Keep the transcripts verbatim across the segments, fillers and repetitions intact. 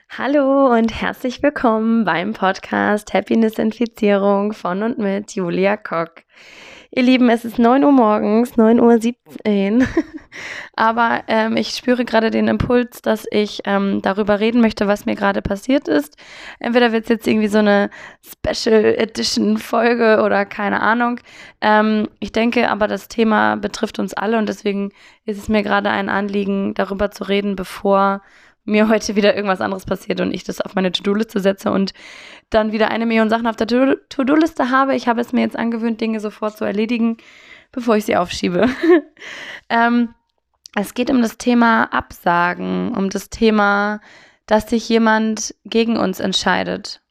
Hallo und herzlich willkommen beim Podcast Happiness-Infizierung von und mit Julia Kock. Ihr Lieben, es ist neun Uhr morgens, neun Uhr siebzehn, aber ähm, ich spüre gerade den Impuls, dass ich ähm, darüber reden möchte, was mir gerade passiert ist. Entweder wird es jetzt irgendwie so eine Special Edition Folge oder keine Ahnung. Ähm, ich denke aber, das Thema betrifft uns alle und deswegen ist es mir gerade ein Anliegen, darüber zu reden, bevor mir heute wieder irgendwas anderes passiert und ich das auf meine To-Do-Liste setze und dann wieder eine Million Sachen auf der To-Do-Liste habe. Ich habe es mir jetzt angewöhnt, Dinge sofort zu erledigen, bevor ich sie aufschiebe. ähm, es geht um das Thema Absagen, um das Thema, dass sich jemand gegen uns entscheidet.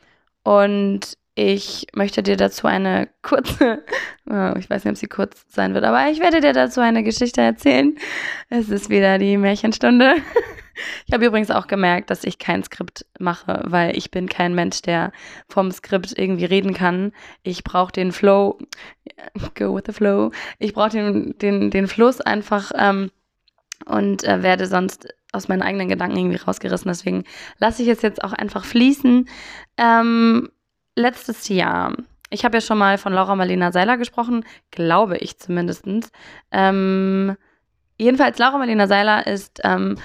Und ich möchte dir dazu eine kurze, oh, ich weiß nicht, ob sie kurz sein wird, aber ich werde dir dazu eine Geschichte erzählen. Es ist wieder die Märchenstunde. Ich habe übrigens auch gemerkt, dass ich kein Skript mache, weil ich bin kein Mensch, der vom Skript irgendwie reden kann. Ich brauche den Flow, go with the flow. Ich brauche den, den, den Fluss einfach ähm, und äh, werde sonst aus meinen eigenen Gedanken irgendwie rausgerissen. Deswegen lasse ich es jetzt auch einfach fließen. Ähm, letztes Jahr, ich habe ja schon mal von Laura Marlina Seiler gesprochen, glaube ich zumindest. Ähm, jedenfalls, Laura Marlina Seiler ist ähm,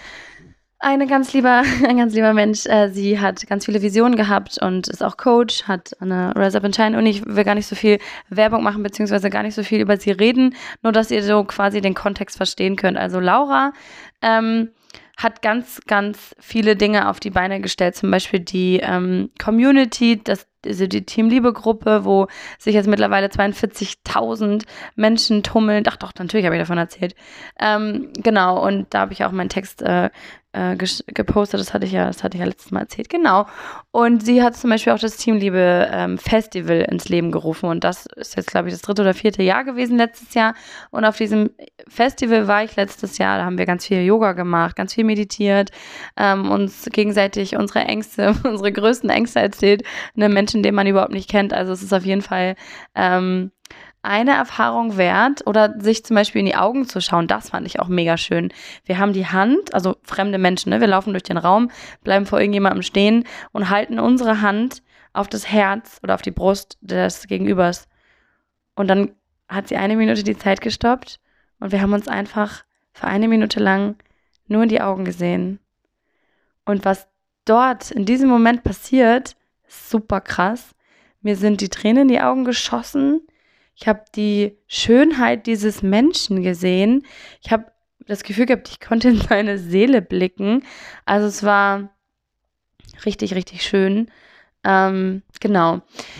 Eine ganz lieber, ein ganz lieber Mensch. Äh, sie hat ganz viele Visionen gehabt und ist auch Coach, hat eine Rise Up and Shine Uni. Ich will gar nicht so viel Werbung machen, beziehungsweise gar nicht so viel über sie reden, nur dass ihr so quasi den Kontext verstehen könnt. Also Laura ähm, hat ganz, ganz viele Dinge auf die Beine gestellt, zum Beispiel die ähm, Community, das, also die Team-Liebe-Gruppe, wo sich jetzt mittlerweile zweiundvierzigtausend Menschen tummeln. Ach doch, natürlich habe ich davon erzählt. Ähm, genau, und da habe ich auch meinen Text äh, äh, gepostet, das hatte ich ja, das hatte ich ja letztes Mal erzählt, genau. Und sie hat zum Beispiel auch das Teamliebe ähm, Festival ins Leben gerufen und das ist jetzt, glaube ich, das dritte oder vierte Jahr gewesen letztes Jahr. Und auf diesem Festival war ich letztes Jahr, da haben wir ganz viel Yoga gemacht, ganz viel meditiert, ähm, uns gegenseitig unsere Ängste, unsere größten Ängste erzählt, einem Menschen, den man überhaupt nicht kennt. Also es ist auf jeden Fall ähm, eine Erfahrung wert oder sich zum Beispiel in die Augen zu schauen, das fand ich auch mega schön. Wir haben die Hand, also fremde Menschen, ne? Wir laufen durch den Raum, bleiben vor irgendjemandem stehen und halten unsere Hand auf das Herz oder auf die Brust des Gegenübers. Und dann hat sie eine Minute die Zeit gestoppt und wir haben uns einfach für eine Minute lang nur in die Augen gesehen. Und was dort in diesem Moment passiert, ist super krass. Mir sind die Tränen in die Augen geschossen. Ich habe die Schönheit dieses Menschen gesehen. Ich habe das Gefühl gehabt, ich konnte in seine Seele blicken. Also es war richtig, richtig schön. Ähm, genau.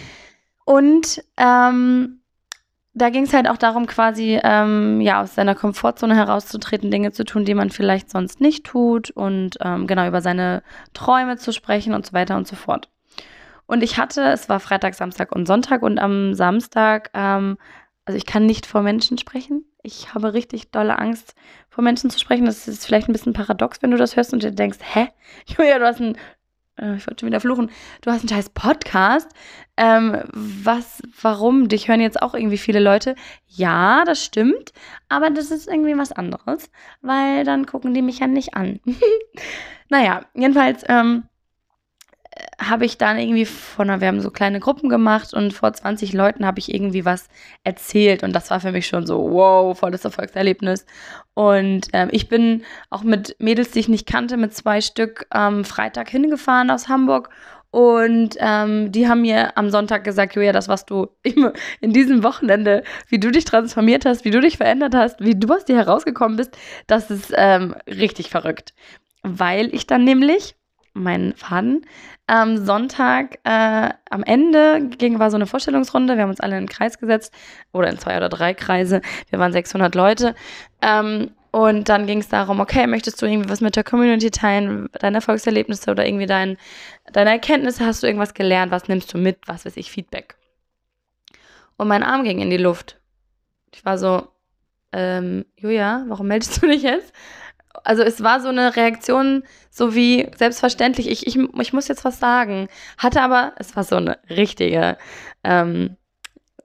Und ähm, da ging es halt auch darum, quasi ähm, ja aus seiner Komfortzone herauszutreten, Dinge zu tun, die man vielleicht sonst nicht tut und ähm, genau über seine Träume zu sprechen und so weiter und so fort. Und ich hatte, es war Freitag, Samstag und Sonntag und am Samstag, ähm, also ich kann nicht vor Menschen sprechen. Ich habe richtig dolle Angst, vor Menschen zu sprechen. Das ist vielleicht ein bisschen paradox, wenn du das hörst und dir denkst, hä? Julia, du hast ein, äh, ich wollte schon wieder fluchen, du hast einen scheiß Podcast. Ähm, was, warum? Dich hören jetzt auch irgendwie viele Leute. Ja, das stimmt, aber das ist irgendwie was anderes, weil dann gucken die mich ja nicht an. Naja, jedenfalls, ähm, habe ich dann irgendwie von, wir haben so kleine Gruppen gemacht und vor zwanzig Leuten habe ich irgendwie was erzählt und das war für mich schon so, wow, volles Erfolgserlebnis. Und ähm, ich bin auch mit Mädels, die ich nicht kannte, mit zwei Stück am ähm, Freitag hingefahren aus Hamburg und ähm, die haben mir am Sonntag gesagt, Julia, das, was du in diesem Wochenende, wie du dich transformiert hast, wie du dich verändert hast, wie du aus dir herausgekommen bist, das ist ähm, richtig verrückt. Weil ich dann nämlich meinen Faden. Am Sonntag, äh, am Ende ging, war so eine Vorstellungsrunde. Wir haben uns alle in einen Kreis gesetzt oder in zwei oder drei Kreise. Wir waren sechshundert Leute. Ähm, und dann ging es darum, okay, möchtest du irgendwie was mit der Community teilen, deine Erfolgserlebnisse oder irgendwie dein, deine Erkenntnisse? Hast du irgendwas gelernt? Was nimmst du mit? Was weiß ich, Feedback. Und mein Arm ging in die Luft. Ich war so, ähm, Julia, warum meldest du dich jetzt? Also es war so eine Reaktion, so wie selbstverständlich, ich, ich, ich muss jetzt was sagen. Hatte aber, es war so eine richtige, ähm,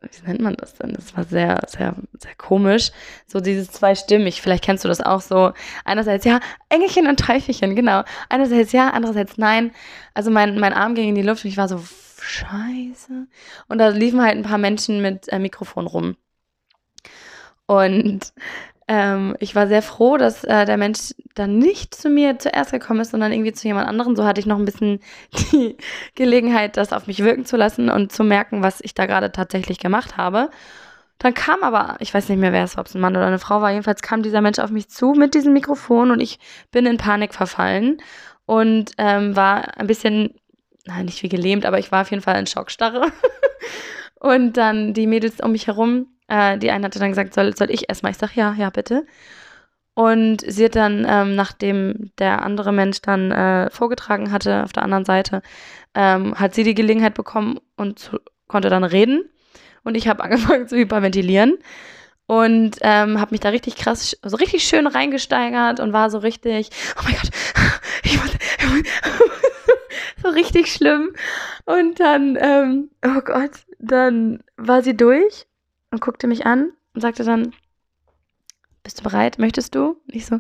wie nennt man das denn? Das war sehr, sehr, sehr komisch. So dieses zweistimmig, vielleicht kennst du das auch so. Einerseits ja, Engelchen und Teufelchen, genau. Einerseits ja, andererseits nein. Also mein, mein Arm ging in die Luft und ich war so, scheiße. Und da liefen halt ein paar Menschen mit äh, Mikrofon rum. Und ähm, ich war sehr froh, dass äh, der Mensch dann nicht zu mir zuerst gekommen ist, sondern irgendwie zu jemand anderem. So hatte ich noch ein bisschen die Gelegenheit, das auf mich wirken zu lassen und zu merken, was ich da gerade tatsächlich gemacht habe. Dann kam aber, ich weiß nicht mehr, wer es war, ob es ein Mann oder eine Frau war, jedenfalls kam dieser Mensch auf mich zu mit diesem Mikrofon und ich bin in Panik verfallen und ähm, war ein bisschen, nein, nicht wie gelähmt, aber ich war auf jeden Fall in Schockstarre. Und dann die Mädels um mich herum, äh, die eine hatte dann gesagt, soll, soll ich erstmal? Ich sag, ja, ja, bitte. Und sie hat dann, ähm, nachdem der andere Mensch dann äh, vorgetragen hatte, auf der anderen Seite, ähm, hat sie die Gelegenheit bekommen und zu, konnte dann reden. Und ich habe angefangen zu hyperventilieren und ähm, habe mich da richtig krass, so richtig schön reingesteigert und war so richtig, oh mein Gott, ich muss, ich muss, so richtig schlimm. Und dann, ähm, oh Gott, dann war sie durch und guckte mich an und sagte dann, bist du bereit? Möchtest du? Und ich so,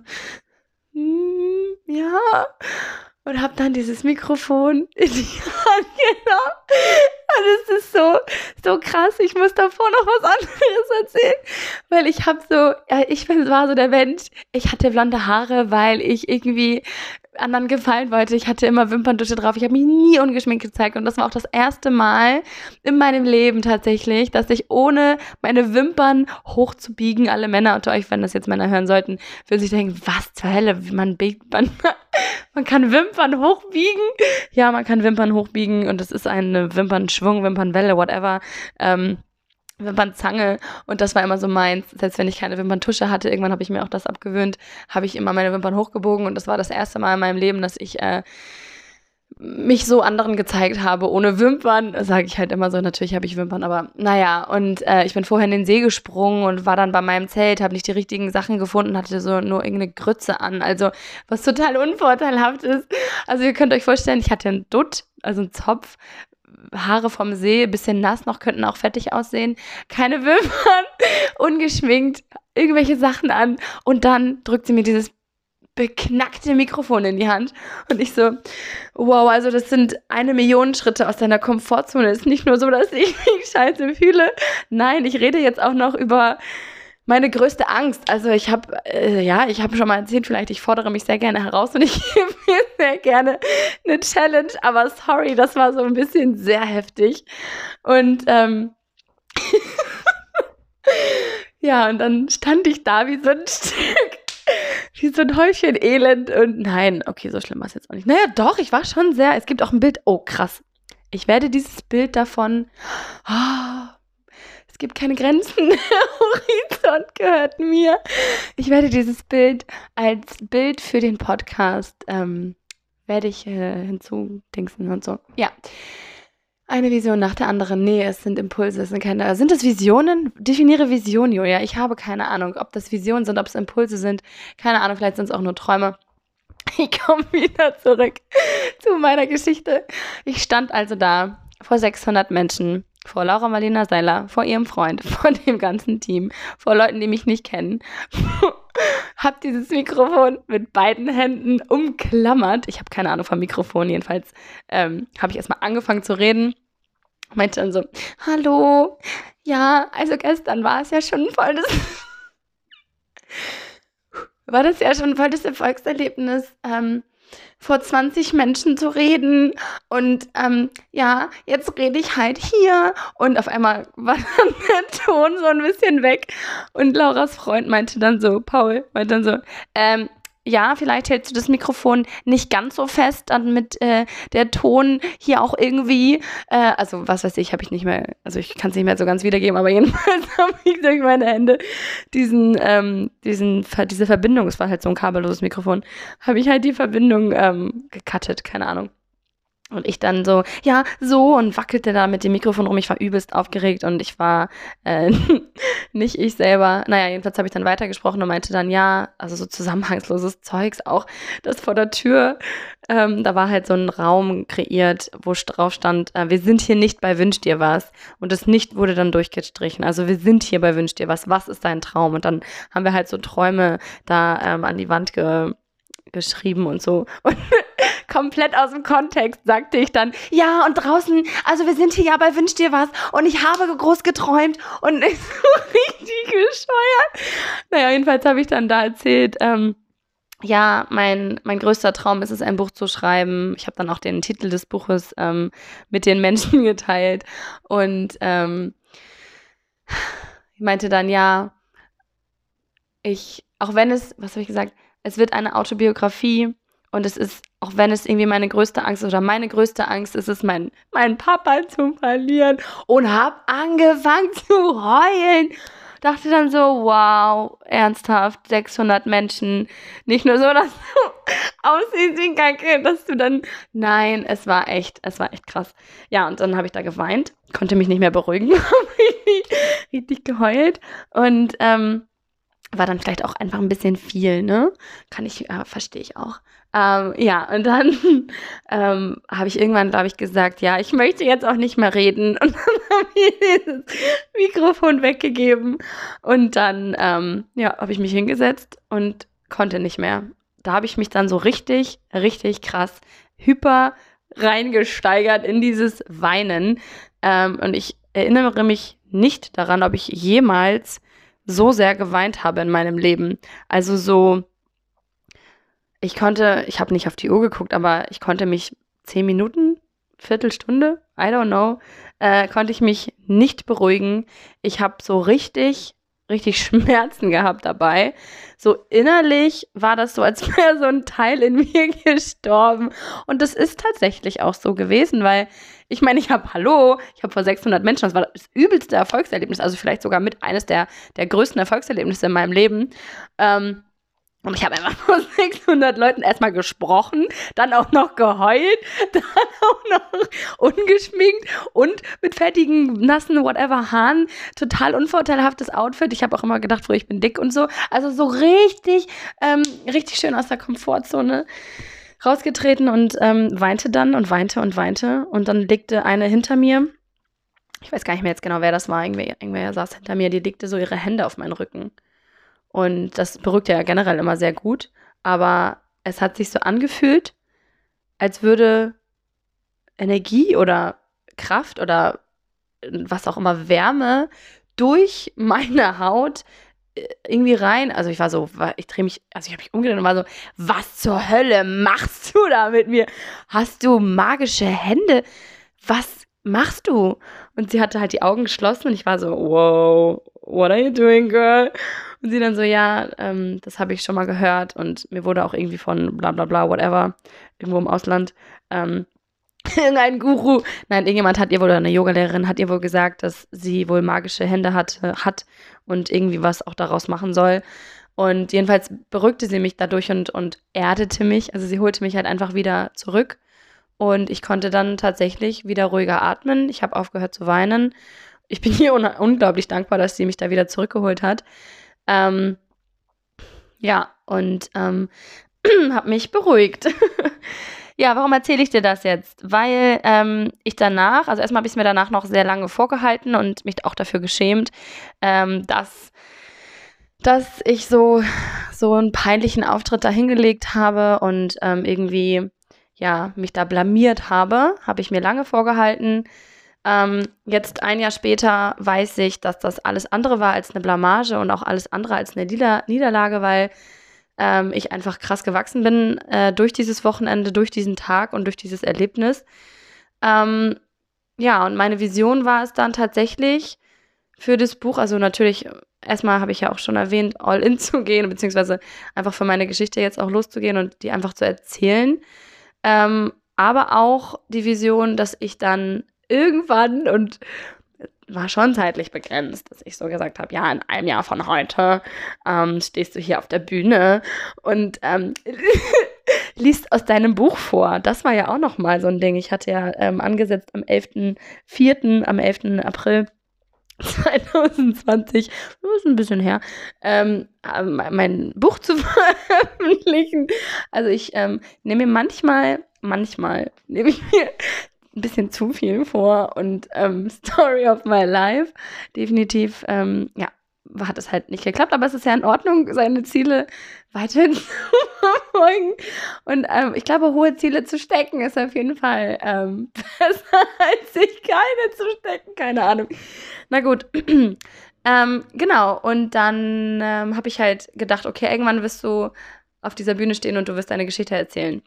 mm, ja. Und habe dann dieses Mikrofon in die Hand genommen. Und es ist so, so krass. Ich muss davor noch was anderes erzählen. Weil ich habe so, ja, ich bin, war so der Mensch, ich hatte blonde Haare, weil ich irgendwie anderen gefallen wollte. Ich hatte immer Wimperntusche drauf. Ich habe mich nie ungeschminkt gezeigt. Und das war auch das erste Mal in meinem Leben tatsächlich, dass ich ohne meine Wimpern hochzubiegen, alle Männer unter euch, wenn das jetzt Männer hören sollten, würden sich denken, was zur Hölle, wie man biegt, man, man kann Wimpern hochbiegen. Ja, man kann Wimpern hochbiegen und es ist eine Wimpernschwung, Wimpernwelle, whatever. Ähm, Wimpernzange und das war immer so meins, selbst wenn ich keine Wimperntusche hatte, irgendwann habe ich mir auch das abgewöhnt, habe ich immer meine Wimpern hochgebogen und das war das erste Mal in meinem Leben, dass ich äh, mich so anderen gezeigt habe, ohne Wimpern, sage ich halt immer so, natürlich habe ich Wimpern, aber naja, und äh, ich bin vorher in den See gesprungen und war dann bei meinem Zelt, habe nicht die richtigen Sachen gefunden, hatte so nur irgendeine Grütze an, also was total unvorteilhaft ist, also ihr könnt euch vorstellen, ich hatte einen Dutt, also einen Zopf, Haare vom See, bisschen nass noch, könnten auch fettig aussehen, keine Wimpern, ungeschminkt, irgendwelche Sachen an und dann drückt sie mir dieses beknackte Mikrofon in die Hand und ich so, wow, also das sind eine Million Schritte aus deiner Komfortzone, es ist nicht nur so, dass ich mich scheiße fühle, nein, ich rede jetzt auch noch über meine größte Angst, also ich habe, äh, ja, ich habe schon mal erzählt, vielleicht ich fordere mich sehr gerne heraus und ich gebe mir sehr gerne eine Challenge, aber sorry, das war so ein bisschen sehr heftig und ähm, ja, und dann stand ich da wie so ein Stück, wie so ein Häufchen Elend und nein, okay, so schlimm war es jetzt auch nicht. Naja, doch, ich war schon sehr, es gibt auch ein Bild, oh krass, ich werde dieses Bild davon, oh, es gibt keine Grenzen, der Horizont gehört mir. Ich werde dieses Bild als Bild für den Podcast, ähm, werde ich äh, hinzudingsen und so. Ja, eine Vision nach der anderen. Nee, es sind Impulse, es sind keine, sind das Visionen? Definiere Vision, Julia. Ich habe keine Ahnung, ob das Visionen sind, ob es Impulse sind. Keine Ahnung, vielleicht sind es auch nur Träume. Ich komme wieder zurück zu meiner Geschichte. Ich stand also da vor sechshundert Menschen, vor Laura Marlina Seiler, vor ihrem Freund, vor dem ganzen Team, vor Leuten, die mich nicht kennen. Hab dieses Mikrofon mit beiden Händen umklammert. Ich habe keine Ahnung vom Mikrofon, jedenfalls ähm, habe ich erstmal angefangen zu reden. Meinte dann so, hallo, ja, also gestern war es ja schon voll das... war das ja schon voll das Erfolgserlebnis, ähm, vor zwanzig Menschen zu reden und ähm, ja, jetzt rede ich halt hier und auf einmal war dann der Ton so ein bisschen weg und Lauras Freund meinte dann so, Paul meinte dann so, ähm, ja, vielleicht hältst du das Mikrofon nicht ganz so fest, dann mit äh, der Ton hier auch irgendwie, äh, also was weiß ich, habe ich nicht mehr, also ich kann es nicht mehr so ganz wiedergeben, aber jedenfalls habe ich durch meine Hände diesen, ähm, diesen, diese Verbindung, es war halt so ein kabelloses Mikrofon, habe ich halt die Verbindung ähm, gecuttet, keine Ahnung. Und ich dann so, ja, so und wackelte da mit dem Mikrofon rum. Ich war übelst aufgeregt und ich war äh, nicht ich selber. Naja, jedenfalls habe ich dann weitergesprochen und meinte dann, ja, also so zusammenhangsloses Zeugs auch, das vor der Tür. Ähm, da war halt so ein Raum kreiert, wo drauf stand, äh, wir sind hier nicht bei Wünsch dir was. Und das Nicht wurde dann durchgestrichen. Also wir sind hier bei Wünsch dir was. Was ist dein Traum? Und dann haben wir halt so Träume da ähm, an die Wand ge geschrieben und so. Und komplett aus dem Kontext sagte ich dann, ja, und draußen, also wir sind hier ja bei Wünsch dir was und ich habe groß geträumt und ich so richtig bescheuert. Naja, jedenfalls habe ich dann da erzählt, ähm, ja, mein, mein größter Traum ist es, ein Buch zu schreiben. Ich habe dann auch den Titel des Buches ähm, mit den Menschen geteilt und ähm, ich meinte dann, ja, ich, auch wenn es, was habe ich gesagt, es wird eine Autobiografie und es ist, auch wenn es irgendwie meine größte Angst ist oder meine größte Angst ist, es meinen mein Papa zu verlieren und hab angefangen zu heulen. Dachte dann so, wow, ernsthaft, sechshundert Menschen, nicht nur so, dass du aussiehst wie ein Kacke, dass du dann, nein, es war echt, es war echt krass. Ja, und dann habe ich da geweint, konnte mich nicht mehr beruhigen, habe richtig, richtig geheult und ähm, war dann vielleicht auch einfach ein bisschen viel, ne? Kann ich, äh, verstehe ich auch. Ähm, ja, und dann ähm, habe ich irgendwann, glaube ich, gesagt, ja, ich möchte jetzt auch nicht mehr reden. Und dann habe ich dieses Mikrofon weggegeben. Und dann, ähm, ja, habe ich mich hingesetzt und konnte nicht mehr. Da habe ich mich dann so richtig, richtig krass hyper reingesteigert in dieses Weinen. Ähm, und ich erinnere mich nicht daran, ob ich jemals so sehr geweint habe in meinem Leben. Also so, ich konnte, ich habe nicht auf die Uhr geguckt, aber ich konnte mich zehn Minuten, Viertelstunde, I don't know, äh, konnte ich mich nicht beruhigen. Ich habe so richtig, richtig Schmerzen gehabt dabei. So innerlich war das so, als wäre so ein Teil in mir gestorben. Und das ist tatsächlich auch so gewesen, weil ich meine, ich habe, hallo, ich habe vor sechshundert Menschen, das war das übelste Erfolgserlebnis, also vielleicht sogar mit eines der, der größten Erfolgserlebnisse in meinem Leben. Ähm, und ich habe einfach vor sechshundert Leuten erstmal gesprochen, dann auch noch geheult, dann auch noch ungeschminkt und mit fettigen, nassen, whatever Haaren. Total unvorteilhaftes Outfit. Ich habe auch immer gedacht, früher, ich bin dick und so. Also so richtig, ähm, richtig schön aus der Komfortzone rausgetreten und ähm, weinte dann und weinte und weinte. Und dann legte eine hinter mir, ich weiß gar nicht mehr jetzt genau, wer das war, irgendwer, irgendwer saß hinter mir, die legte so ihre Hände auf meinen Rücken. Und das beruhigt ja generell immer sehr gut. Aber es hat sich so angefühlt, als würde Energie oder Kraft oder was auch immer, Wärme durch meine Haut irgendwie rein. Also ich war so, ich drehe mich, also ich habe mich umgedreht und war so, was zur Hölle machst du da mit mir? Hast du magische Hände? Was machst du? Und sie hatte halt die Augen geschlossen und ich war so, wow, what are you doing, girl? Und sie dann so, ja, ähm, das habe ich schon mal gehört und mir wurde auch irgendwie von bla bla bla, whatever, irgendwo im Ausland, ähm, irgendein Guru, nein, irgendjemand hat ihr wohl, oder eine Yogalehrerin hat ihr wohl gesagt, dass sie wohl magische Hände hat, äh, hat und irgendwie was auch daraus machen soll. Und jedenfalls beruhigte sie mich dadurch und, und erdete mich. Also sie holte mich halt einfach wieder zurück. Und ich konnte dann tatsächlich wieder ruhiger atmen. Ich habe aufgehört zu weinen. Ich bin ihr un- unglaublich dankbar, dass sie mich da wieder zurückgeholt hat. Ähm, ja, und ähm, habe mich beruhigt. Ja, warum erzähle ich dir das jetzt? Weil ähm, ich danach, also erstmal habe ich es mir danach noch sehr lange vorgehalten und mich auch dafür geschämt, ähm, dass, dass ich so, so einen peinlichen Auftritt da hingelegt habe und ähm, irgendwie, ja, mich da blamiert habe, habe ich mir lange vorgehalten. Ähm, jetzt ein Jahr später weiß ich, dass das alles andere war als eine Blamage und auch alles andere als eine Nieder- Niederlage, weil ähm, ich einfach krass gewachsen bin äh, durch dieses Wochenende, durch diesen Tag und durch dieses Erlebnis. Ähm, ja, und meine Vision war es dann tatsächlich für das Buch, also natürlich, erstmal habe ich ja auch schon erwähnt, all in zu gehen, beziehungsweise einfach für meine Geschichte jetzt auch loszugehen und die einfach zu erzählen. Ähm, aber auch die Vision, dass ich dann irgendwann, und war schon zeitlich begrenzt, dass ich so gesagt habe, ja, in einem Jahr von heute ähm, stehst du hier auf der Bühne und ähm, liest aus deinem Buch vor. Das war ja auch nochmal so ein Ding. Ich hatte ja ähm, angesetzt am elften vierten, am elften April zwanzig zwanzig, das ist ein bisschen her, ähm, mein Buch zu veröffentlichen. Also ich ähm, nehme mir manchmal, manchmal nehme ich mir ein bisschen zu viel vor und ähm, Story of my life, definitiv, ähm, ja, hat es halt nicht geklappt, aber es ist ja in Ordnung, seine Ziele weiterhin zu verfolgen. Und ähm, ich glaube, hohe Ziele zu stecken ist auf jeden Fall ähm, besser, als sich keine zu stecken. Keine Ahnung. Na gut. ähm, genau. Und dann ähm, habe ich halt gedacht, okay, irgendwann wirst du auf dieser Bühne stehen und du wirst deine Geschichte erzählen.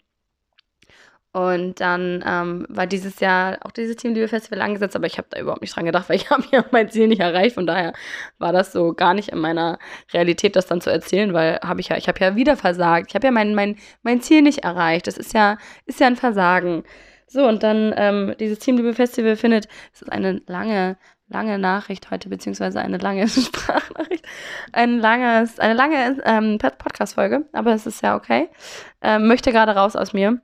Und dann ähm, war dieses Jahr auch dieses Teamliebe-Festival angesetzt, aber ich habe da überhaupt nicht dran gedacht, weil ich habe ja mein Ziel nicht erreicht. Von daher war das so gar nicht in meiner Realität, das dann zu erzählen, weil habe ich ja, ich habe ja wieder versagt. Ich habe ja mein, mein, mein Ziel nicht erreicht. Das ist ja, ist ja ein Versagen. So, und dann ähm, dieses Teamliebe-Festival findet, es ist eine lange, lange Nachricht heute, beziehungsweise eine lange Sprachnachricht, ein langes, eine lange ähm, Podcast-Folge, aber es ist ja okay. Ähm, möchte gerade raus aus mir.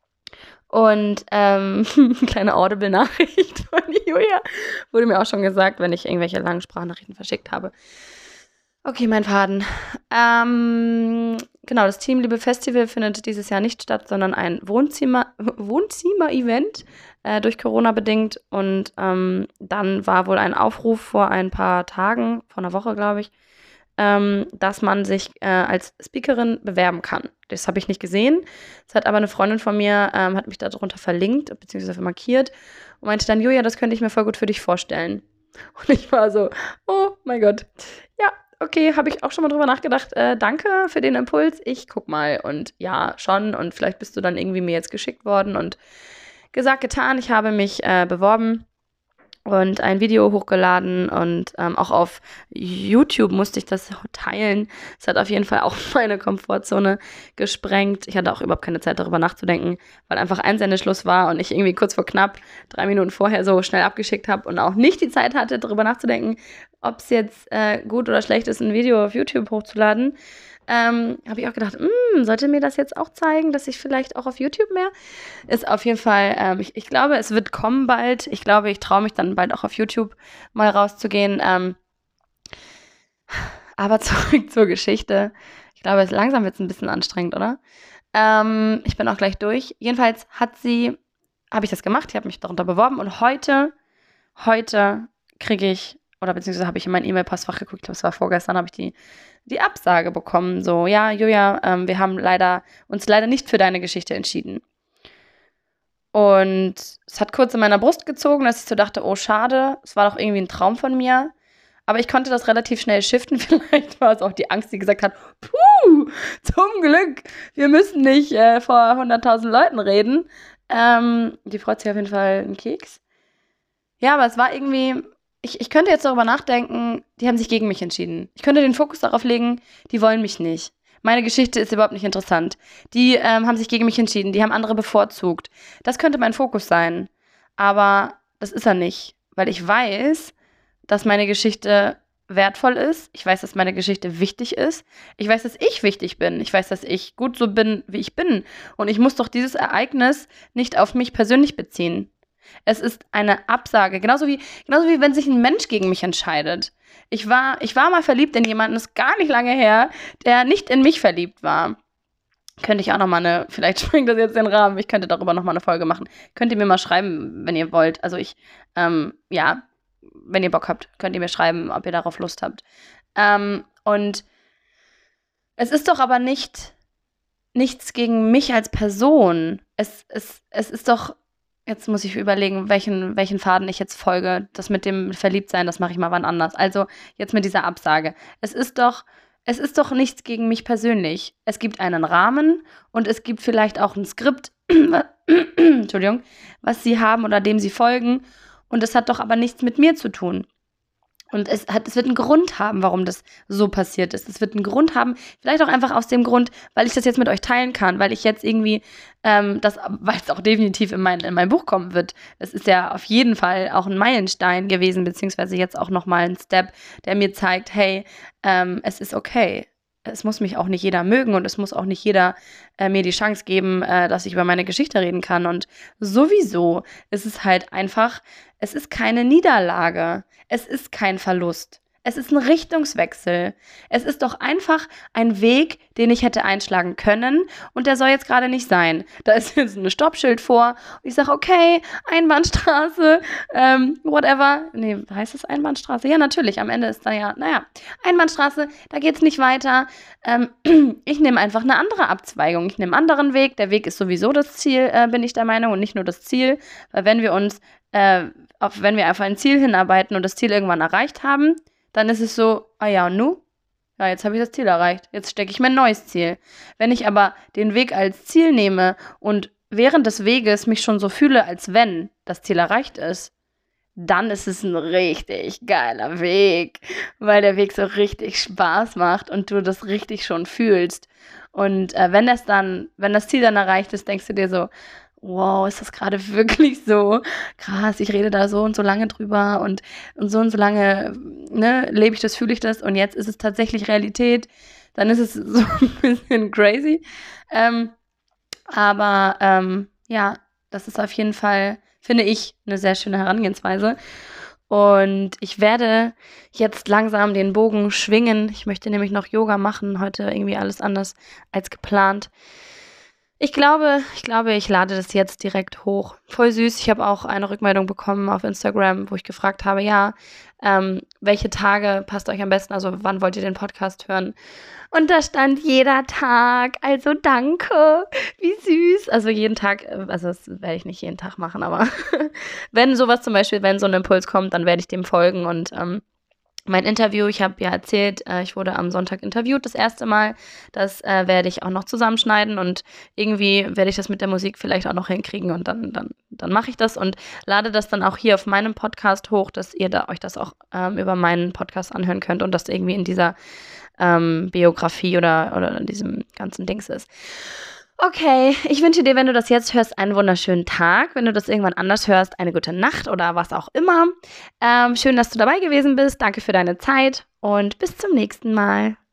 Und ähm, kleine Audible-Nachricht von Julia. Wurde mir auch schon gesagt, wenn ich irgendwelche langen Sprachnachrichten verschickt habe. Okay, mein Faden. Ähm, genau, das Teamliebe-Festival findet dieses Jahr nicht statt, sondern ein Wohnzimmer, Wohnzimmer-Event, äh, durch Corona bedingt. Und ähm, dann war wohl ein Aufruf vor ein paar Tagen, vor einer Woche, glaube ich, ähm, dass man sich äh, als Speakerin bewerben kann. Das habe ich nicht gesehen. Das hat aber eine Freundin von mir, ähm, hat mich darunter verlinkt, beziehungsweise markiert und meinte dann, Julia, das könnte ich mir voll gut für dich vorstellen. Und ich war so, oh mein Gott. Ja, okay, habe ich auch schon mal drüber nachgedacht. Äh, danke für den Impuls. Ich guck mal. Und ja, schon. Und vielleicht bist du dann irgendwie mir jetzt geschickt worden. Und gesagt, getan. Ich habe mich äh, beworben und ein Video hochgeladen und ähm, auch auf YouTube musste ich das teilen. Es hat auf jeden Fall auch meine Komfortzone gesprengt. Ich hatte auch überhaupt keine Zeit, darüber nachzudenken, weil einfach Einsendeschluss war und ich irgendwie kurz vor knapp drei Minuten vorher so schnell abgeschickt habe und auch nicht die Zeit hatte, darüber nachzudenken, ob es jetzt äh, gut oder schlecht ist, ein Video auf YouTube hochzuladen. Ähm, habe ich auch gedacht, mh, sollte mir das jetzt auch zeigen, dass ich vielleicht auch auf YouTube mehr? Ist auf jeden Fall, ähm, ich, ich glaube, es wird kommen bald. Ich glaube, ich traue mich dann bald auch auf YouTube mal rauszugehen. Ähm, aber zurück zur Geschichte. Ich glaube, es langsam wird es ein bisschen anstrengend, oder? Ähm, ich bin auch gleich durch. Jedenfalls hat sie, habe ich das gemacht, ich habe mich darunter beworben und heute, heute kriege ich, oder beziehungsweise habe ich in mein E-Mail-Postfach geguckt, ich glaube, es war vorgestern, habe ich die die Absage bekommen, so, ja, Julia, ähm, wir haben leider uns leider nicht für deine Geschichte entschieden. Und es hat kurz in meiner Brust gezogen, dass ich so dachte, oh, schade, es war doch irgendwie ein Traum von mir. Aber ich konnte das relativ schnell shiften. Vielleicht war es auch die Angst, die gesagt hat, puh, zum Glück, wir müssen nicht äh, vor hunderttausend Leuten reden. Ähm, die freut sich auf jeden Fall einen Keks. Ja, aber es war irgendwie... Ich, ich könnte jetzt darüber nachdenken, die haben sich gegen mich entschieden. Ich könnte den Fokus darauf legen, die wollen mich nicht. Meine Geschichte ist überhaupt nicht interessant. Die ähm, haben sich gegen mich entschieden, die haben andere bevorzugt. Das könnte mein Fokus sein. Aber das ist er nicht, weil ich weiß, dass meine Geschichte wertvoll ist. Ich weiß, dass meine Geschichte wichtig ist. Ich weiß, dass ich wichtig bin. Ich weiß, dass ich gut so bin, wie ich bin. Und ich muss doch dieses Ereignis nicht auf mich persönlich beziehen. Es ist eine Absage, genauso wie, genauso wie wenn sich ein Mensch gegen mich entscheidet. Ich war, ich war mal verliebt in jemanden, das ist gar nicht lange her, der nicht in mich verliebt war. Könnte ich auch nochmal eine, vielleicht springt das jetzt den Rahmen, ich könnte darüber nochmal eine Folge machen. Könnt ihr mir mal schreiben, wenn ihr wollt. Also ich, ähm, ja, wenn ihr Bock habt, könnt ihr mir schreiben, ob ihr darauf Lust habt. Ähm, und es ist doch aber nicht, nichts gegen mich als Person. Es, es, es ist doch... Jetzt muss ich überlegen, welchen, welchen Faden ich jetzt folge. Das mit dem Verliebtsein, das mache ich mal wann anders. Also jetzt mit dieser Absage. Es ist doch, es ist doch nichts gegen mich persönlich. Es gibt einen Rahmen und es gibt vielleicht auch ein Skript, Entschuldigung, was sie haben oder dem sie folgen. Und es hat doch aber nichts mit mir zu tun. Und es, hat, es wird einen Grund haben, warum das so passiert ist. Es wird einen Grund haben, vielleicht auch einfach aus dem Grund, weil ich das jetzt mit euch teilen kann, weil ich jetzt irgendwie, ähm, das, weil es auch definitiv in mein, in mein Buch kommen wird. Das ist ja auf jeden Fall auch ein Meilenstein gewesen, beziehungsweise jetzt auch nochmal ein Step, der mir zeigt, hey, ähm, es ist okay. es muss mich auch nicht jeder mögen und es muss auch nicht jeder äh, mir die Chance geben, äh, dass ich über meine Geschichte reden kann. Und sowieso ist es halt einfach, es ist keine Niederlage, es ist kein Verlust. Es ist ein Richtungswechsel. Es ist doch einfach ein Weg, den ich hätte einschlagen können und der soll jetzt gerade nicht sein. Da ist jetzt ein Stoppschild vor und ich sage, okay, Einbahnstraße, ähm, whatever. Nee, heißt es Einbahnstraße? Ja, natürlich, am Ende ist da ja, naja, Einbahnstraße, da geht's nicht weiter. Ähm, ich nehme einfach eine andere Abzweigung. Ich nehme einen anderen Weg. Der Weg ist sowieso das Ziel, äh, bin ich der Meinung, und nicht nur das Ziel. Weil wenn wir uns, äh, auf, wenn wir einfach ein Ziel hinarbeiten und das Ziel irgendwann erreicht haben, dann ist es so, ah ja, und nu? Ja, jetzt habe ich das Ziel erreicht. Jetzt stecke ich mir ein neues Ziel. Wenn ich aber den Weg als Ziel nehme und während des Weges mich schon so fühle, als wenn das Ziel erreicht ist, dann ist es ein richtig geiler Weg, weil der Weg so richtig Spaß macht und du das richtig schon fühlst. Und äh, wenn das dann, wenn das Ziel dann erreicht ist, denkst du dir so, wow, ist das gerade wirklich so krass, ich rede da so und so lange drüber und, und so und so lange ne, lebe ich das, fühle ich das und jetzt ist es tatsächlich Realität, dann ist es so ein bisschen crazy. Ähm, aber ähm, ja, das ist auf jeden Fall, finde ich, eine sehr schöne Herangehensweise. Und ich werde jetzt langsam den Bogen schwingen. Ich möchte nämlich noch Yoga machen, heute irgendwie alles anders als geplant. Ich glaube, ich glaube, ich lade das jetzt direkt hoch. Voll süß. Ich habe auch eine Rückmeldung bekommen auf Instagram, wo ich gefragt habe, ja, ähm, welche Tage passt euch am besten? Also wann wollt ihr den Podcast hören? Und da stand jeder Tag. Also danke. Wie süß. Also jeden Tag, also das werde ich nicht jeden Tag machen, aber wenn sowas zum Beispiel, wenn so ein Impuls kommt, dann werde ich dem folgen und ähm, mein Interview, ich habe ja erzählt, äh, ich wurde am Sonntag interviewt das erste Mal. Das äh, werde ich auch noch zusammenschneiden und irgendwie werde ich das mit der Musik vielleicht auch noch hinkriegen und dann, dann, dann mache ich das und lade das dann auch hier auf meinem Podcast hoch, dass ihr da euch das auch ähm, über meinen Podcast anhören könnt und das irgendwie in dieser ähm, Biografie oder, oder in diesem ganzen Dings ist. Okay, ich wünsche dir, wenn du das jetzt hörst, einen wunderschönen Tag. Wenn du das irgendwann anders hörst, eine gute Nacht oder was auch immer. Ähm, schön, dass du dabei gewesen bist. Danke für deine Zeit und bis zum nächsten Mal.